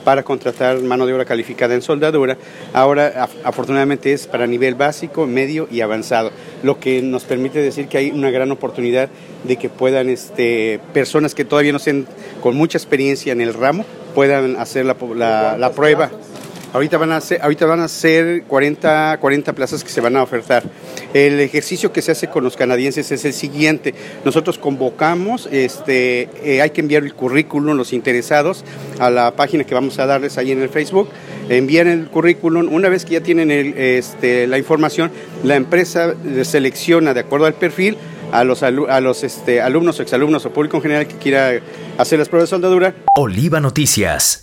para contratar mano de obra calificada en soldadura. Ahora, afortunadamente, es para nivel básico, medio y avanzado, lo que nos permite decir que hay una gran oportunidad de que puedan personas que todavía no estén con mucha experiencia en el ramo puedan hacer la prueba. Ahorita van a ser 40 plazas que se van a ofertar. El ejercicio que se hace con los canadienses es el siguiente. Nosotros convocamos, hay que enviar el currículum, los interesados, a la página que vamos a darles ahí en el Facebook. Envían el currículum. Una vez que ya tienen la información, la empresa selecciona de acuerdo al perfil a los alumnos o exalumnos o público en general que quiera hacer las pruebas de soldadura. Oliva Noticias.